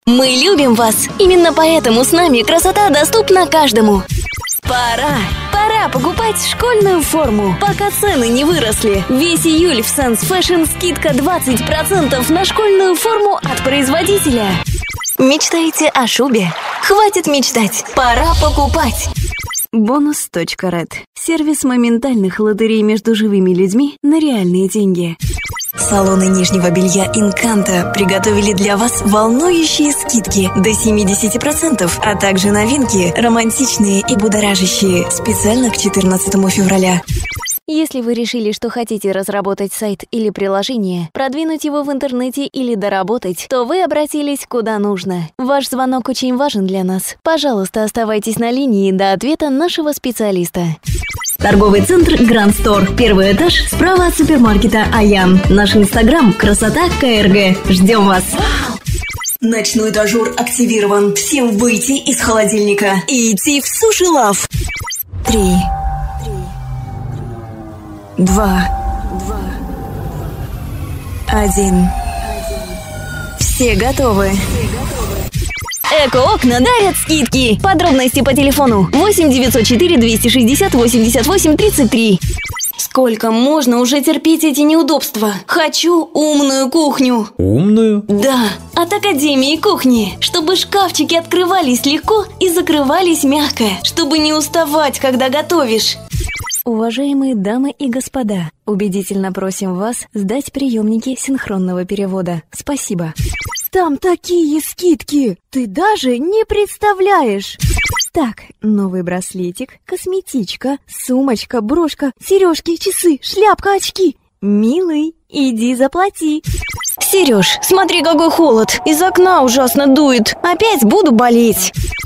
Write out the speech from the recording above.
Мы любим вас. Именно поэтому с нами красота доступна каждому. Пора покупать школьную форму, пока цены не выросли. Весь июль в Sense Fashion скидка 20% на школьную форму от производителя. Мечтаете о шубе? Хватит мечтать, пора покупать. Bonus.red. Сервис моментальных лотерей между живыми людьми на реальные деньги. Салоны нижнего белья Инканто приготовили для вас волнующие скидки до 70%, а также новинки, романтичные и будоражащие, специально к 14 февраля. Если вы решили, что хотите разработать сайт или приложение, продвинуть его в интернете или доработать, то вы обратились куда нужно. Ваш звонок очень важен для нас. Пожалуйста, оставайтесь на линии до ответа нашего специалиста. Торговый центр Grand Store. Первый этаж справа от супермаркета Аян. Наш инстаграм красота КРГ. Ждем вас. Ночной дожор активирован. Всем выйти из холодильника и идти в Суши Лав. 3, 2, 1. Все готовы. Эко-окна дарят скидки. Подробности по телефону 8 904 260 88 33. Сколько можно уже терпеть эти неудобства? Хочу умную кухню. Умную? Да, от Академии кухни. Чтобы шкафчики открывались легко и закрывались мягко. Чтобы не уставать, когда готовишь. Уважаемые дамы и господа, убедительно просим вас сдать приемники синхронного перевода. Спасибо. Там такие скидки, ты даже не представляешь. Так, новый браслетик, косметичка, Сумочка, брошка, сережки, часы, шляпка, очки. милый, иди заплати. Сереж, смотри, какой холод. Из окна ужасно дует. Опять буду болеть.